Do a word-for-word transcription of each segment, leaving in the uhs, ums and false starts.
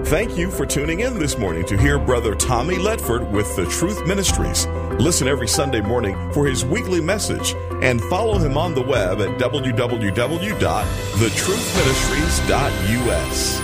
Thank you for tuning in this morning to hear Brother Tommy Ledford with The Truth Ministries. Listen every Sunday morning for his weekly message and follow him on the web at w w w dot the truth ministries dot u s.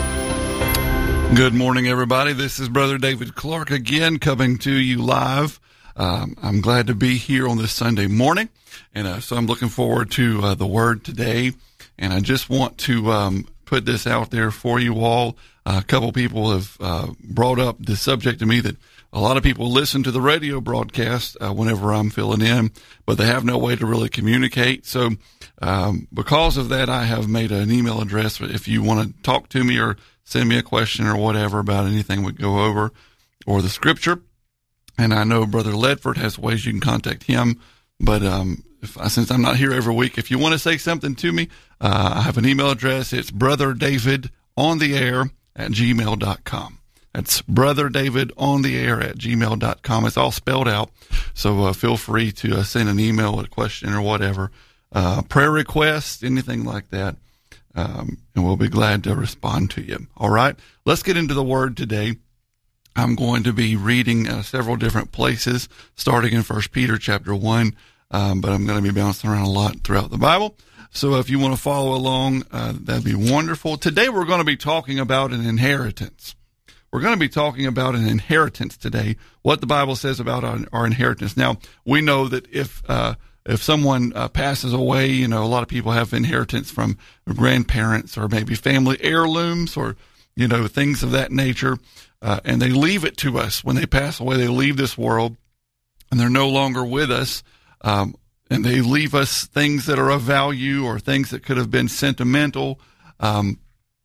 Good morning, everybody. This is Brother David Clark again coming to you live. Um, I'm glad to be here on this Sunday morning, and uh, so I'm looking forward to uh, the Word today. And I just want to um, put this out there for you all. Uh, a couple people have uh, brought up the subject to me that a lot of people listen to the radio broadcast uh, whenever I'm filling in, but they have no way to really communicate. So um, because of that, I have made an email address if you want to talk to me or send me a question or whatever about anything we go over or the scripture. And I know Brother Ledford has ways you can contact him, but um, if I, since I'm not here every week, if you want to say something to me, uh, I have an email address. It's brother david on the air at gmail dot com. That's brother david on the air at gmail dot com. It's all spelled out, so uh, feel free to uh, send an email, a question, or whatever, uh, prayer requests, anything like that, um, and we'll be glad to respond to you. All right, let's get into the Word today. I'm going to be reading uh, several different places, starting in First Peter chapter one, um, but I'm going to be bouncing around a lot throughout the Bible. So if you want to follow along, uh, that'd be wonderful. Today we're going to be talking about an inheritance. We're going to be talking about an inheritance today, what the Bible says about our, our inheritance. Now, we know that if uh, if someone uh, passes away, you know, a lot of people have inheritance from grandparents or maybe family heirlooms or, you know, things of that nature. Uh, and they leave it to us when they pass away. They leave this world, and they're no longer with us. Um, and they leave us things that are of value or things that could have been sentimental. Um,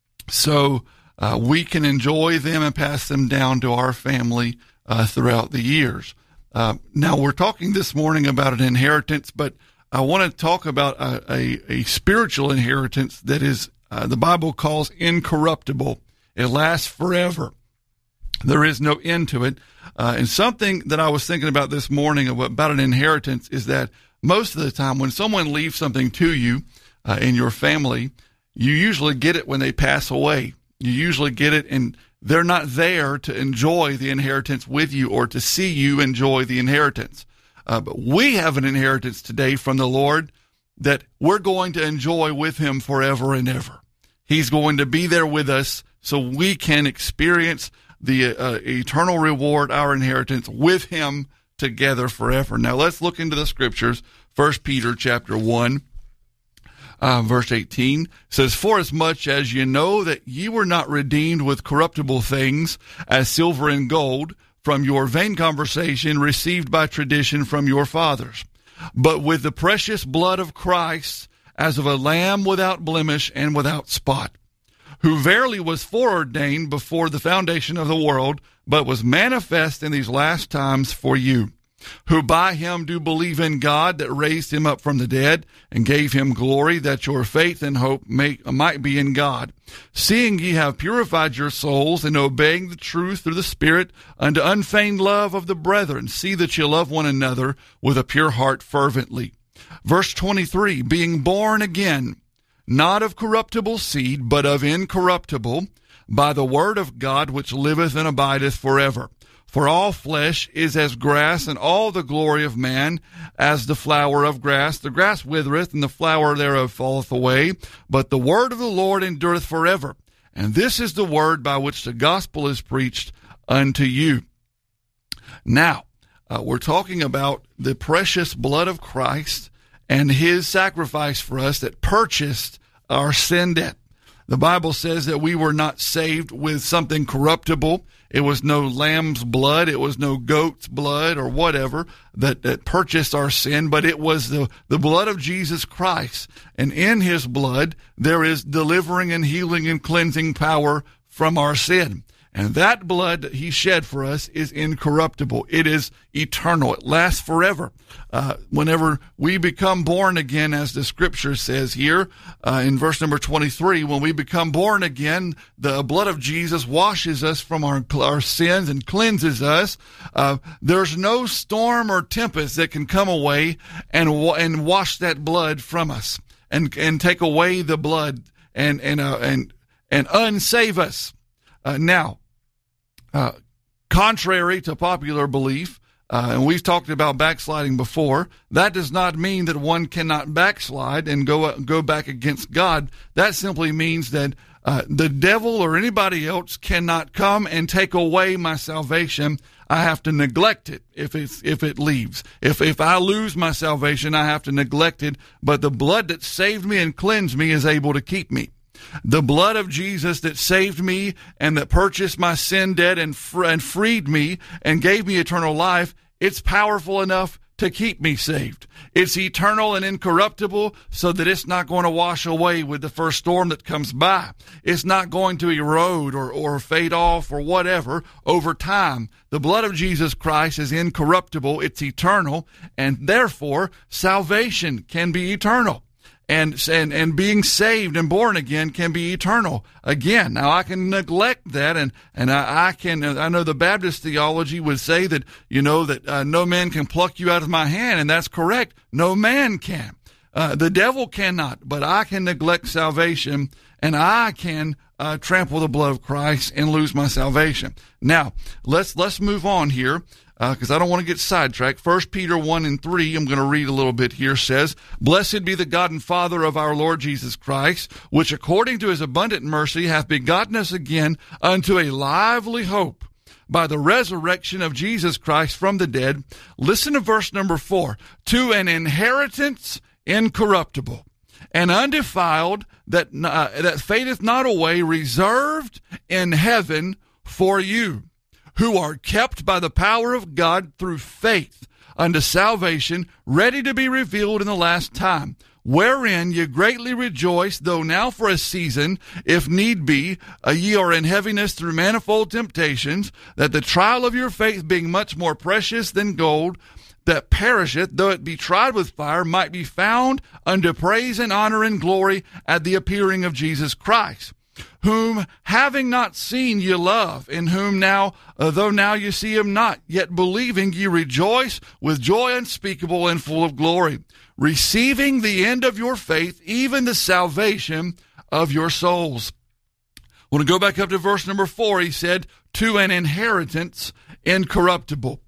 so uh, we can enjoy them and pass them down to our family uh, throughout the years. Uh, now, we're talking this morning about an inheritance, but I want to talk about a, a, a spiritual inheritance that is, uh, the Bible calls incorruptible. It lasts forever. There is no end to it. Uh, and something that I was thinking about this morning about an inheritance is that most of the time when someone leaves something to you uh, in your family, you usually get it when they pass away. You usually get it and they're not there to enjoy the inheritance with you or to see you enjoy the inheritance. Uh, but we have an inheritance today from the Lord that we're going to enjoy with him forever and ever. He's going to be there with us so we can experience the uh, eternal reward, our inheritance, with him together forever. Now let's look into the scriptures. First Peter chapter one, uh, verse eighteen says, "For as much as you know that ye were not redeemed with corruptible things, as silver and gold, from your vain conversation received by tradition from your fathers, but with the precious blood of Christ, as of a lamb without blemish and without spot, who verily was foreordained before the foundation of the world, but was manifest in these last times for you, who by him do believe in God that raised him up from the dead and gave him glory, that your faith and hope may, might be in God, seeing ye have purified your souls in obeying the truth through the Spirit unto unfeigned love of the brethren. See that you love one another with a pure heart fervently." Verse twenty-three, "Being born again, not of corruptible seed, but of incorruptible, by the word of God which liveth and abideth forever. For all flesh is as grass, and all the glory of man as the flower of grass. The grass withereth, and the flower thereof falleth away, but the word of the Lord endureth forever. And this is the word by which the gospel is preached unto you." Now, uh, we're talking about the precious blood of Christ and his sacrifice for us that purchased our sin debt. The Bible says that we were not saved with something corruptible. It was no lamb's blood. It was no goat's blood or whatever that, that purchased our sin, but it was the, the blood of Jesus Christ. And in his blood, there is delivering and healing and cleansing power from our sin. And that blood that he shed for us is incorruptible. It is eternal. It lasts forever. Uh, whenever we become born again, as the scripture says here uh, in verse number twenty-three, when we become born again, the blood of Jesus washes us from our, our sins and cleanses us. Uh, there's no storm or tempest that can come away and and wash that blood from us and and take away the blood and and uh, and and unsave us. Uh, now, uh, contrary to popular belief, uh, and we've talked about backsliding before, that does not mean that one cannot backslide and go go back against God. That simply means that uh, the devil or anybody else cannot come and take away my salvation. I have to neglect it if it's if it leaves. If if I lose my salvation, I have to neglect it. But the blood that saved me and cleansed me is able to keep me. The blood of Jesus that saved me and that purchased my sin debt and, fr- and freed me and gave me eternal life, it's powerful enough to keep me saved. It's eternal and incorruptible so that it's not going to wash away with the first storm that comes by. It's not going to erode or, or fade off or whatever over time. The blood of Jesus Christ is incorruptible. It's eternal, and therefore salvation can be eternal. And, and and being saved and born again can be eternal again. Now, I can neglect that, and, and I, I can, I know the Baptist theology would say that, you know, that uh, no man can pluck you out of my hand, and that's correct. No man can. Uh, the devil cannot, but I can neglect salvation, and I can uh, trample the blood of Christ and lose my salvation. Now, let's let's move on here. Because uh, I don't want to get sidetracked. First Peter one and three, I'm going to read a little bit here, says, Blessed be the God and Father of our Lord Jesus Christ, which according to his abundant mercy hath begotten us again unto a lively hope by the resurrection of Jesus Christ from the dead. Listen to verse number four. To an inheritance incorruptible and undefiled, that, uh, that fadeth not away, reserved in heaven for you, who are kept by the power of God through faith unto salvation, ready to be revealed in the last time, wherein ye greatly rejoice, though now for a season, if need be, uh, ye are in heaviness through manifold temptations, that the trial of your faith, being much more precious than gold, that perisheth, though it be tried with fire, might be found unto praise and honor and glory at the appearing of Jesus Christ, whom having not seen ye love, in whom now, uh, though now ye see him not, yet believing ye rejoice with joy unspeakable and full of glory, receiving the end of your faith, even the salvation of your souls. I want to go back up to verse number four. He said, to an inheritance incorruptible.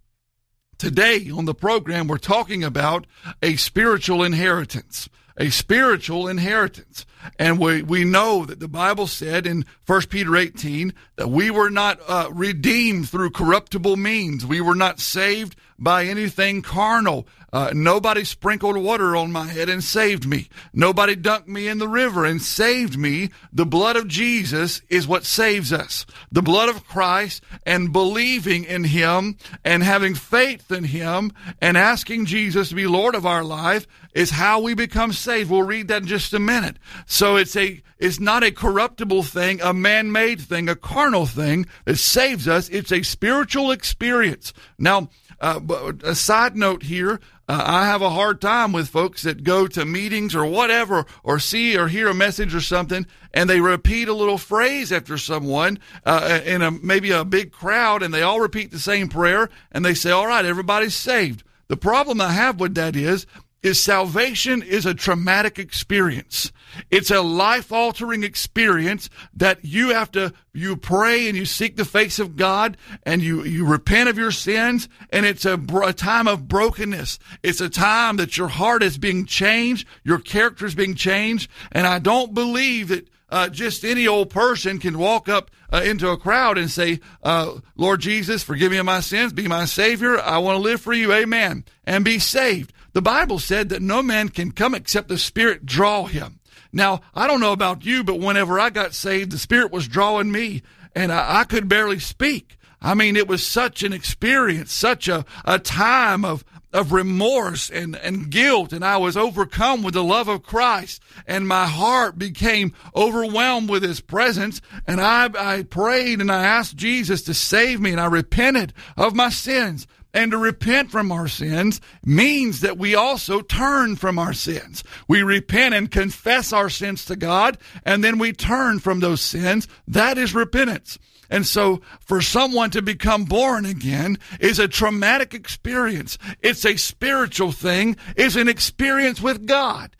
Today on the program, we're talking about a spiritual inheritance. A spiritual inheritance. And we, we know that the Bible said in First Peter eighteen that we were not uh, redeemed through corruptible means. We were not saved by anything carnal. Uh, nobody sprinkled water on my head and saved me. Nobody dunked me in the river and saved me. The blood of Jesus is what saves us. The blood of Christ, and believing in him and having faith in him and asking Jesus to be Lord of our life is how we become saved. We'll read that in just a minute. So it's a it's not a corruptible thing, a man-made thing, a carnal thing that saves us. It's a spiritual experience. Now, uh, a side note here, uh, I have a hard time with folks that go to meetings or whatever, or see or hear a message or something, and they repeat a little phrase after someone uh, in a maybe a big crowd, and they all repeat the same prayer, and they say, all right, everybody's saved. The problem I have with that is, is salvation is a traumatic experience. It's a life-altering experience that you have to, you pray and you seek the face of God and you, you repent of your sins, and it's a, a time of brokenness. It's a time that your heart is being changed, your character is being changed, and I don't believe that uh, just any old person can walk up uh, into a crowd and say, uh, Lord Jesus, forgive me of my sins, be my Savior, I want to live for you, amen, and be saved. The Bible said that no man can come except the Spirit draw him. Now, I don't know about you, but whenever I got saved, the Spirit was drawing me, and I, I could barely speak. I mean, it was such an experience, such a, a time of, of remorse and, and guilt, and I was overcome with the love of Christ, and my heart became overwhelmed with his presence, and I, I prayed and I asked Jesus to save me, and I repented of my sins. And to repent from our sins means that we also turn from our sins. We repent and confess our sins to God, and then we turn from those sins. That is repentance. And so for someone to become born again is a traumatic experience. It's a spiritual thing. It's an experience with God.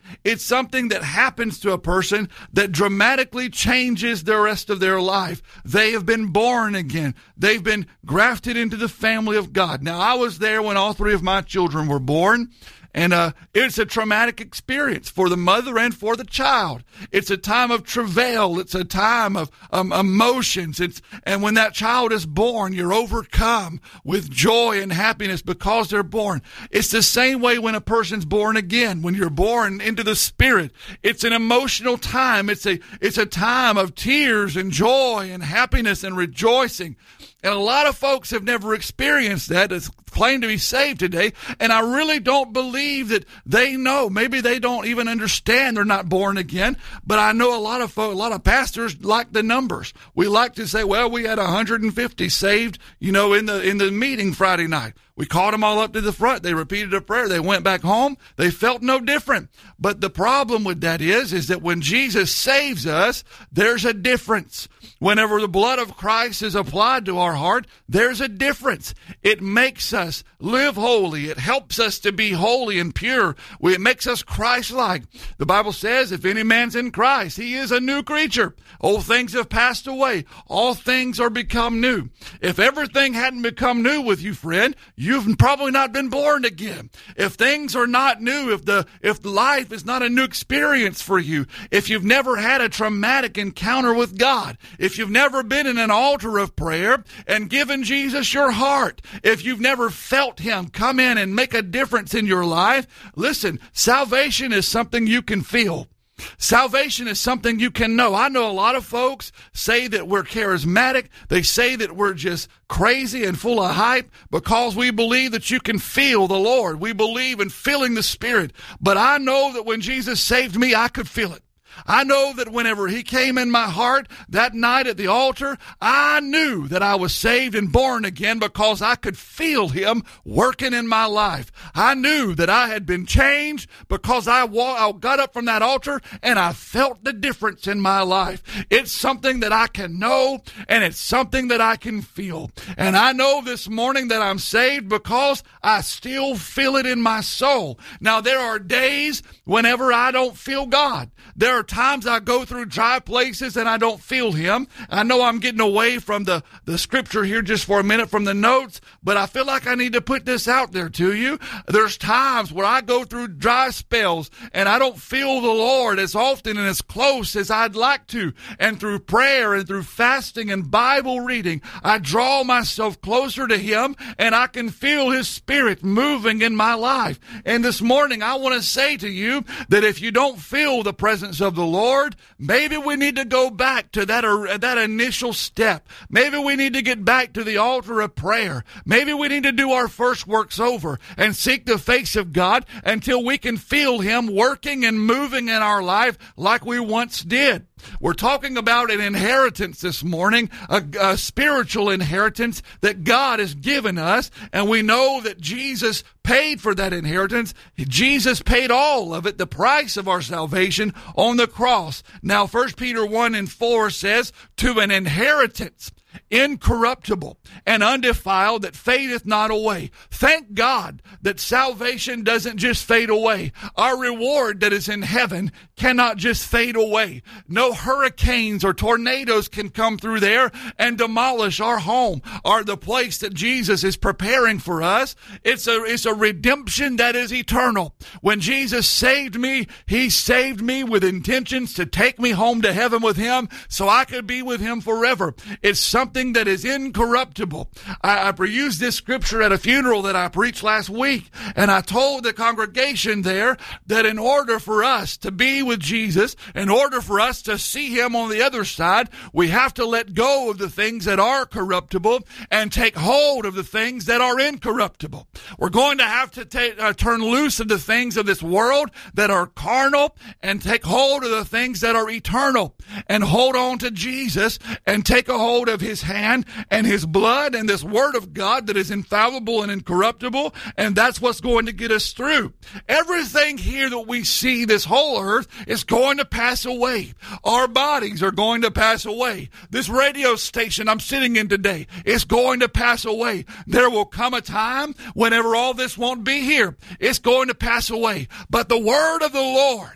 It's something that happens to a person that dramatically changes the rest of their life. They have been born again. They've been grafted into the family of God. Now, I was there when all three of my children were born. And uh, it's a traumatic experience for the mother and for the child. It's a time of travail. It's a time of um, emotions. It's and when that child is born, you're overcome with joy and happiness because they're born. It's the same way when a person's born again. When you're born into the Spirit, it's an emotional time. It's a it's a time of tears and joy and happiness and rejoicing. And a lot of folks have never experienced that as claim to be saved today. And I really don't believe that they know. Maybe they don't even understand they're not born again. But I know a lot of folks, a lot of pastors like the numbers. We like to say, well, we had one hundred fifty saved, you know, in the in the meeting Friday night. We called them all up to the front. They repeated a prayer. They went back home. They felt no different. But the problem with that is, is that when Jesus saves us, there's a difference. Whenever the blood of Christ is applied to our heart, there's a difference. It makes us live holy. It helps us to be holy and pure. It makes us Christ-like. The Bible says, if any man's in Christ, he is a new creature. Old things have passed away. All things are become new. If everything hadn't become new with you, friend, you've probably not been born again. If things are not new, if the if life is not a new experience for you, if you've never had a traumatic encounter with God, if you've never been in an altar of prayer and given Jesus your heart, if you've never felt him come in and make a difference in your life, listen, salvation is something you can feel. Salvation is something you can know. I know a lot of folks say that we're charismatic. They say that we're just crazy and full of hype because we believe that you can feel the Lord. We believe in feeling the Spirit. But I know that when Jesus saved me, I could feel it. I know that whenever he came in my heart that night at the altar, I knew that I was saved and born again because I could feel him working in my life. I knew that I had been changed because I, wa- I got up from that altar and I felt the difference in my life. It's something that I can know and it's something that I can feel. And I know this morning that I'm saved because I still feel it in my soul. Now, there are days whenever I don't feel God. There are times I go through dry places and I don't feel him. I know I'm getting away from the, the scripture here just for a minute from the notes, but I feel like I need to put this out there to you. There's times where I go through dry spells and I don't feel the Lord as often and as close as I'd like to. And through prayer and through fasting and Bible reading, I draw myself closer to him and I can feel his Spirit moving in my life. And this morning I want to say to you that if you don't feel the presence of the Lord, maybe we need to go back to that, uh, that initial step. Maybe we need to get back to the altar of prayer. Maybe we need to do our first works over and seek the face of God until we can feel him working and moving in our life like we once did. We're talking about an inheritance this morning, a, a spiritual inheritance that God has given us, and we know that Jesus paid for that inheritance. Jesus paid all of it, the price of our salvation on the cross. Now, First Peter one and four says, to an inheritance incorruptible and undefiled that fadeth not away. Thank God that salvation doesn't just fade away. Our reward that is in heaven cannot just fade away. No hurricanes or tornadoes can come through there and demolish our home or the place that Jesus is preparing for us. It's a, it's a redemption that is eternal. When Jesus saved me, he saved me with intentions to take me home to heaven with him so I could be with him forever. It's something that is incorruptible. I, I used this scripture at a funeral that I preached last week, and I told the congregation there that in order for us to be with Jesus, in order for us to see him on the other side, we have to let go of the things that are corruptible and take hold of the things that are incorruptible. We're going to have to take, uh, turn loose of the things of this world that are carnal and take hold of the things that are eternal and hold on to Jesus and take a hold of his hand and his blood and this word of God that is infallible and incorruptible, and that's what's going to get us through. Everything here that we see, this whole earth, is going to pass away. Our bodies are going to pass away. This radio station I'm sitting in today is going to pass away. There will come a time whenever all this won't be here. It's going to pass away. But the word of the Lord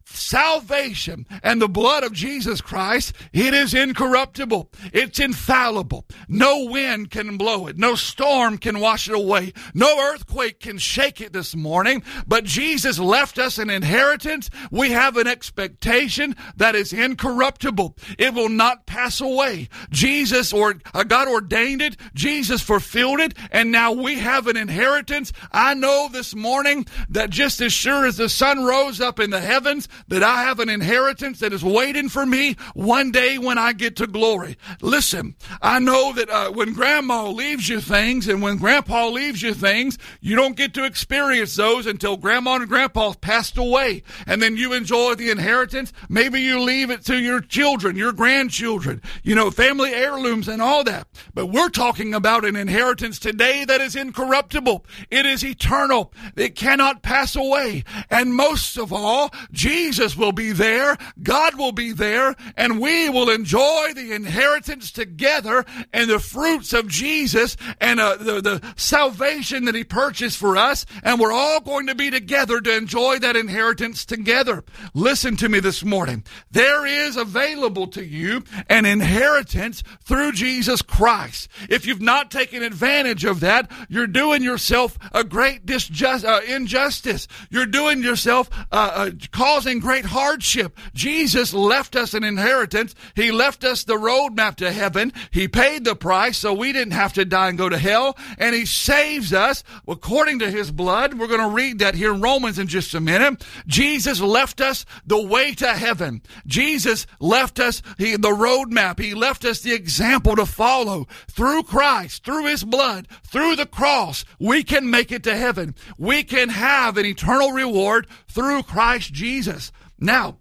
salvation and the blood of Jesus Christ, it is incorruptible. It's infallible. No wind can blow it. No storm can wash it away. No earthquake can shake it this morning. But Jesus left us an inheritance. We have an expectation that is incorruptible. It will not pass away. Jesus, or uh, God ordained it. Jesus fulfilled it. And now we have an inheritance. I know this morning that just as sure as the sun rose up in the heavens, that I have an inheritance that is waiting for me one day when I get to glory. Listen, I know that uh, when grandma leaves you things and when grandpa leaves you things, you don't get to experience those until grandma and grandpa passed away. And then you enjoy the inheritance. Maybe you leave it to your children, your grandchildren, you know, family heirlooms and all that. But we're talking about an inheritance today that is incorruptible. It is eternal. It cannot pass away. And most of all, Jesus will be there, God will be there, and we will enjoy the inheritance together and the fruits of Jesus and uh, the, the salvation that he purchased for us, and we're all going to be together to enjoy that inheritance together. Listen to me this morning. There is available to you an inheritance through Jesus Christ. If you've not taken advantage of that, you're doing yourself a great disjust, uh, injustice. You're doing yourself uh, uh, causing great hardship. Jesus left us an inheritance. He left us the roadmap to heaven. He paid the price so we didn't have to die and go to hell. And he saves us according to his blood. We're going to read that here in Romans in just a minute. Jesus left us the way to heaven. Jesus left us he, the roadmap. He left us the example to follow. Through Christ, through his blood, through the cross, we can make it to heaven. We can have an eternal reward through Christ Jesus. Now,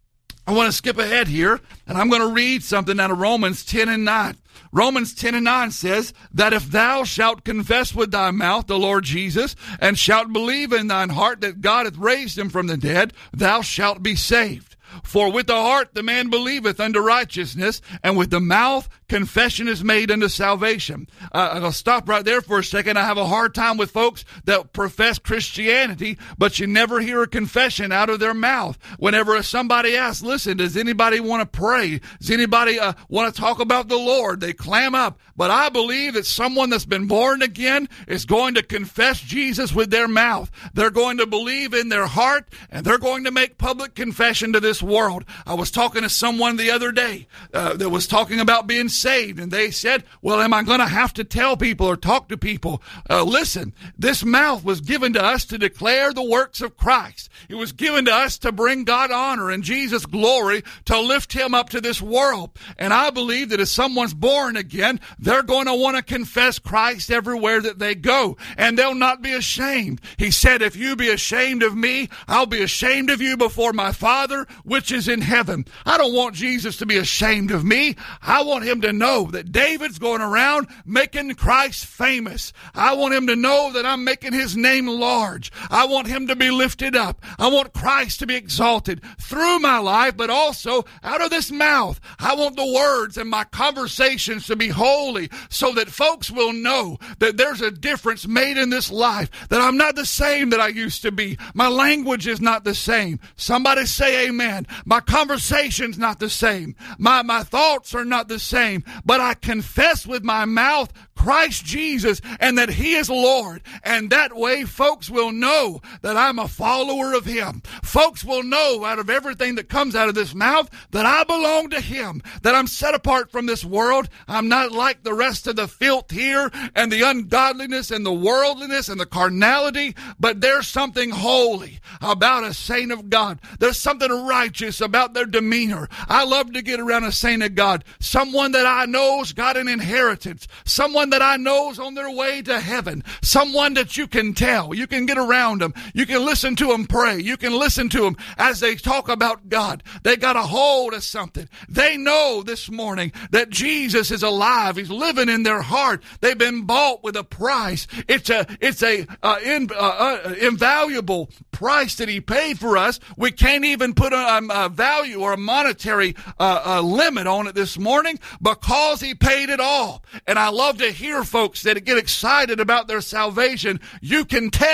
I want to skip ahead here, and I'm going to read something out of Romans ten and nine. Romans ten and nine says that if thou shalt confess with thy mouth the Lord Jesus, and shalt believe in thine heart that God hath raised him from the dead, thou shalt be saved. For with the heart the man believeth unto righteousness, and with the mouth confession is made unto salvation. Uh, I'll stop right there for a second. I have a hard time with folks that profess Christianity, but you never hear a confession out of their mouth. Whenever somebody asks, listen, does anybody want to pray? Does anybody uh, want to talk about the Lord? They clam up. But I believe that someone that's been born again is going to confess Jesus with their mouth. They're going to believe in their heart, and they're going to make public confession to this world. I was talking to someone the other day uh, that was talking about being saved, and they said, well, am I going to have to tell people or talk to people? Uh, listen, this mouth was given to us to declare the works of Christ. It was given to us to bring God honor and Jesus glory, to lift him up to this world. And I believe that if someone's born again, they're going to want to confess Christ everywhere that they go, and they'll not be ashamed. He said, if you be ashamed of me, I'll be ashamed of you before my Father which is in heaven. I don't want Jesus to be ashamed of me. I want him to know that David's going around making Christ famous. I want him to know that I'm making his name large. I want him to be lifted up. I want Christ to be exalted through my life, but also out of this mouth. I want the words and my conversations to be holy, so that folks will know that there's a difference made in this life, that I'm not the same that I used to be. My language is not the same. Somebody say amen. My conversation's not the same. My, my thoughts are not the same, but I confess with my mouth Christ Jesus and that he is Lord. And that way folks will know that I'm a follower of him. Folks will know out of everything that comes out of this mouth that I belong to him, that I'm set apart from this world. I'm not like the rest of the filth here and the ungodliness and the worldliness and the carnality, but there's something holy about a saint of God. There's something righteous about their demeanor. I love to get around a saint of God, someone that I know's got an inheritance, someone that I know's on their way to heaven, someone that you can tell, you can get around them, you can listen to them pray, you can listen to them as they talk about God. They got a hold of something. They know this morning that Jesus is alive. He's living in their heart. They've been bought with a price. It's a it's a uh, in, uh, uh, invaluable price that he paid for us. We can't even put a, a value or a monetary uh, a limit on it this morning, because he paid it all. And I love to hear folks that get excited about their salvation. You can tell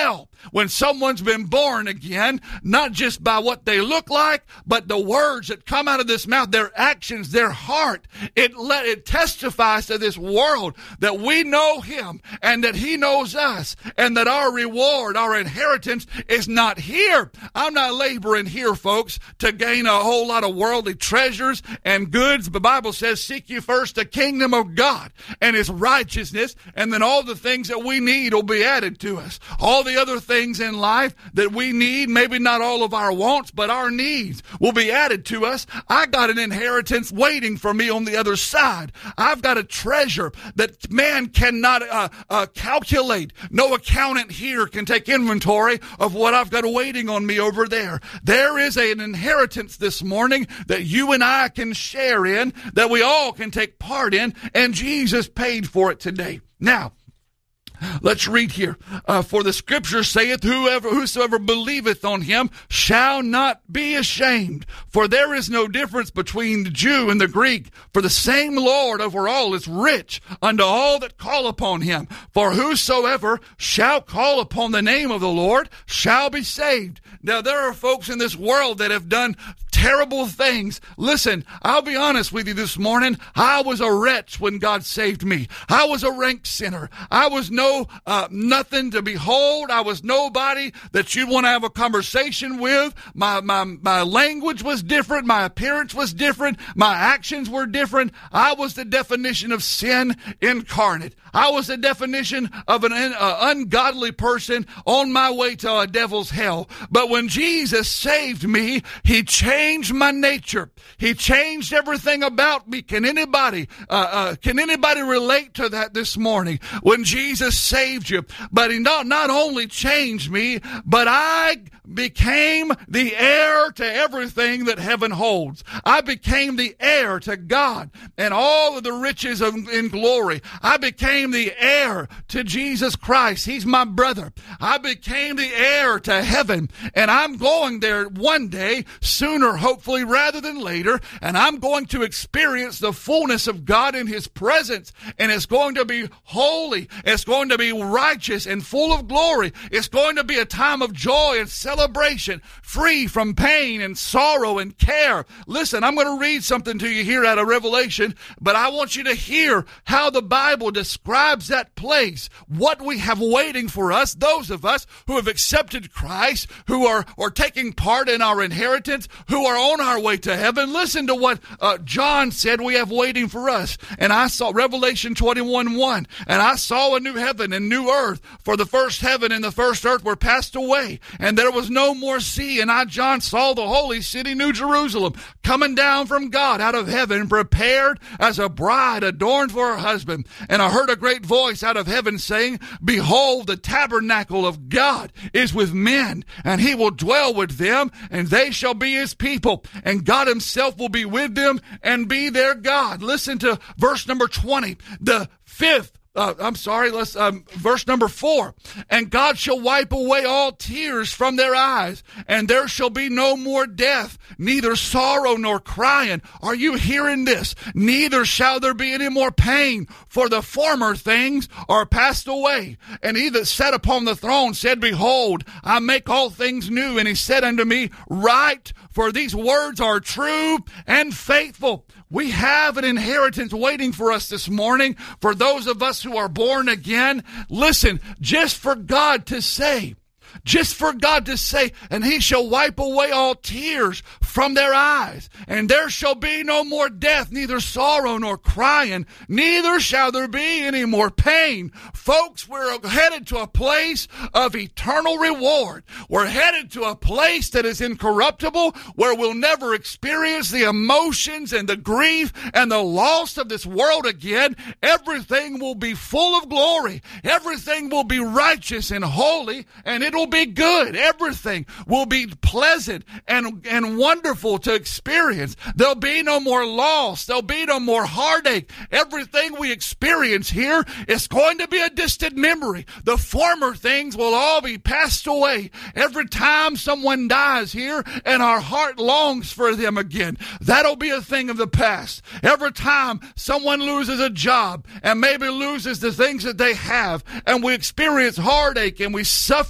when someone's been born again, not just by what they look like, but the words that come out of this mouth, their actions, their heart. It let it testifies to this world that we know him and that he knows us, and that our reward, our inheritance is not here. I'm not laboring here, folks, to gain a whole lot of worldly treasures and goods. The Bible says, seek ye first the kingdom of God and his righteousness, and then all the things that we need will be added to us. All the other things in life that we need, maybe not all of our wants, but our needs will be added to us. I got an inheritance waiting for me on the other side. I've got a treasure that man cannot uh, uh, calculate. No accountant here can take inventory of what I've got waiting on me over there. There is an inheritance this morning that you and I can share in, that we all can take part in, and Jesus paid for it today. Now, let's read here. Uh, for the scripture saith, Whoever, whosoever believeth on him shall not be ashamed. For there is no difference between the Jew and the Greek. For the same Lord over all is rich unto all that call upon him. For whosoever shall call upon the name of the Lord shall be saved. Now, there are folks in this world that have done terrible things. Listen, I'll be honest with you this morning. I was a wretch when God saved me. I was a rank sinner. I was no uh, nothing to behold. I was nobody that you'd want to have a conversation with. My, my, my language was different. My appearance was different. My actions were different. I was the definition of sin incarnate. I was the definition of an uh, ungodly person on my way to a devil's hell. But when Jesus saved me, he changed my nature. He changed everything about me. Can anybody, uh, uh, can anybody relate to that this morning? When Jesus saved you, but he not, not only changed me, but I became the heir to everything that heaven holds. I became the heir to God and all of the riches of, in glory. I became the heir to Jesus Christ. He's my brother. I became the heir to heaven, and I'm going there one day, sooner hopefully rather than later, and I'm going to experience the fullness of God in his presence, and it's going to be holy. It's going to be righteous and full of glory. It's going to be a time of joy and celebration, free from pain and sorrow and care. Listen, I'm going to read something to you here out of Revelation, but I want you to hear how the Bible describes that place, what we have waiting for us, those of us who have accepted Christ, who are, are taking part in our inheritance, who are on our way to heaven. Listen to what uh, John said we have waiting for us. And I saw Revelation twenty-one one, and I saw a new heaven and new earth, for the first heaven and the first earth were passed away, and there was no more sea. And I, John, saw the holy city, New Jerusalem, coming down from God out of heaven, prepared as a bride adorned for her husband. And I heard a great voice out of heaven saying, Behold, the tabernacle of God is with men, and he will dwell with them, and they shall be his people, and God himself will be with them and be their God. Listen to verse number twenty, the fifth Uh, I'm sorry, let's, um, verse number four. And God shall wipe away all tears from their eyes, and there shall be no more death, neither sorrow nor crying. Are you hearing this? Neither shall there be any more pain, for the former things are passed away. And he that sat upon the throne said, Behold, I make all things new. And he said unto me, Write, for these words are true and faithful. We have an inheritance waiting for us this morning. For those of us who are born again, listen, just for God to say, just for God to say, and he shall wipe away all tears from their eyes, and there shall be no more death, neither sorrow nor crying, neither shall there be any more pain. Folks, we're headed to a place of eternal reward. We're headed to a place that is incorruptible, where we'll never experience the emotions and the grief and the loss of this world again. Everything will be full of glory. Everything will be righteous and holy, and it'll be good. Everything will be pleasant and, and wonderful to experience. There'll be no more loss. There'll be no more heartache. Everything we experience here is going to be a distant memory. The former things will all be passed away. Every time someone dies here and our heart longs for them again, that'll be a thing of the past. Every time someone loses a job and maybe loses the things that they have, and we experience heartache and we suffer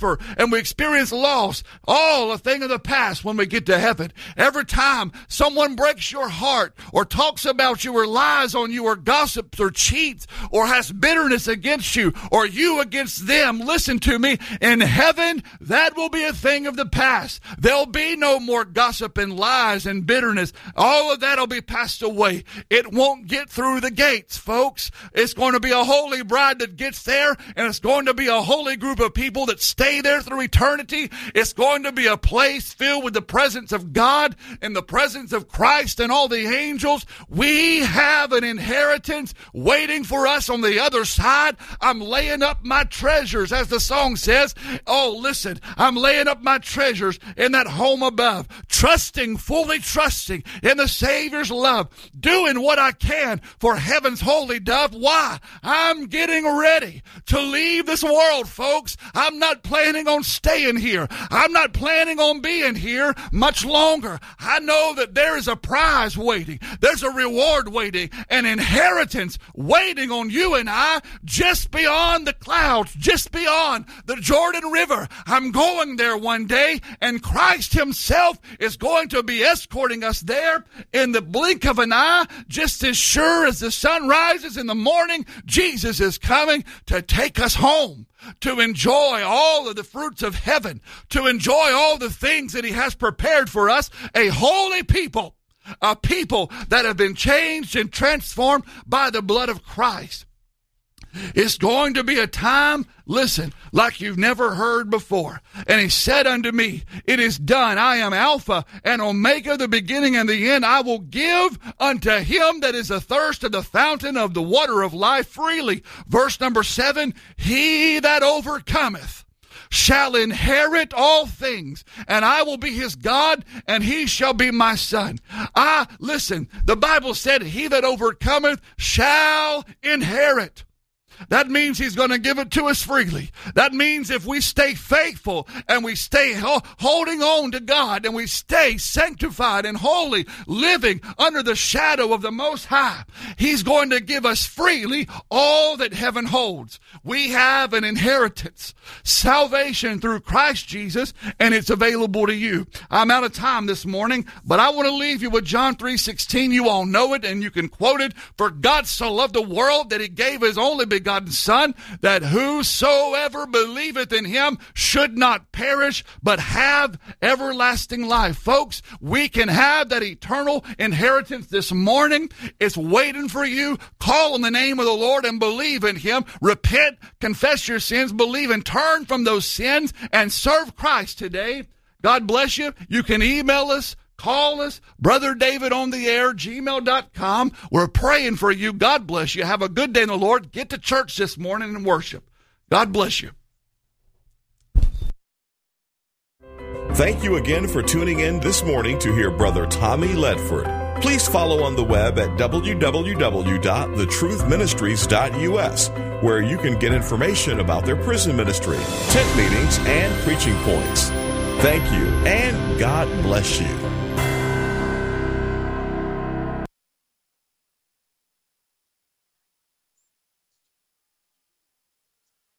and we experience loss, all a thing of the past when we get to heaven. Every time someone breaks your heart or talks about you or lies on you or gossips or cheats or has bitterness against you or you against them, listen to me, in heaven, that will be a thing of the past. There'll be no more gossip and lies and bitterness. All of that will be passed away. It won't get through the gates, folks. It's going to be a holy bride that gets there, and it's going to be a holy group of people that stay there through eternity. It's going to be a place filled with the presence of God and the presence of Christ and all the angels. We have an inheritance waiting for us on the other side. I'm laying up my treasures, as the song says. Oh, listen, I'm laying up my treasures in that home above, trusting, fully trusting in the Savior's love, doing what I can for heaven's holy dove. Why? I'm getting ready to leave this world, folks. I'm not planning on staying here. I'm not planning on being here much longer. I know that there is a prize waiting. There's a reward waiting, an inheritance waiting on you and I just beyond the clouds, just beyond the Jordan River. I'm going there one day, and Christ himself is going to be escorting us there in the blink of an eye. Just as sure as the sun rises in the morning, Jesus is coming to take us home, to enjoy all of the fruits of heaven, to enjoy all the things that he has prepared for us, a holy people, a people that have been changed and transformed by the blood of Christ. It's going to be a time, listen, like you've never heard before. And he said unto me, it is done. I am Alpha and Omega, the beginning and the end. I will give unto him that is athirst of the fountain of the water of life freely. Verse number seven, he that overcometh shall inherit all things, and I will be his God, and he shall be my son. Ah, listen, the Bible said, he that overcometh shall inherit. That means he's going to give it to us freely. That means if we stay faithful and we stay ho- holding on to God and we stay sanctified and holy, living under the shadow of the Most High, he's going to give us freely all that heaven holds. We have an inheritance, salvation through Christ Jesus, and it's available to you. I'm out of time this morning, but I want to leave you with John three sixteen. You all know it, and you can quote it. For God so loved the world that he gave his only begotten Son, that whosoever believeth in him should not perish, but have everlasting life. Folks, we can have that eternal inheritance this morning. It's waiting for you. Call on the name of the Lord and believe in him. Repent, confess your sins, believe and turn from those sins and serve Christ today. God bless you. You can email us, call us, Brother David on the air, gmail dot com. We're praying for you. God bless you. Have a good day in the Lord. Get to church this morning and worship. God bless you. Thank you again for tuning in this morning to hear Brother Tommy Ledford. Please follow on the web at w w w dot the truth ministries dot u s, where you can get information about their prison ministry, tent meetings, and preaching points. Thank you, and God bless you.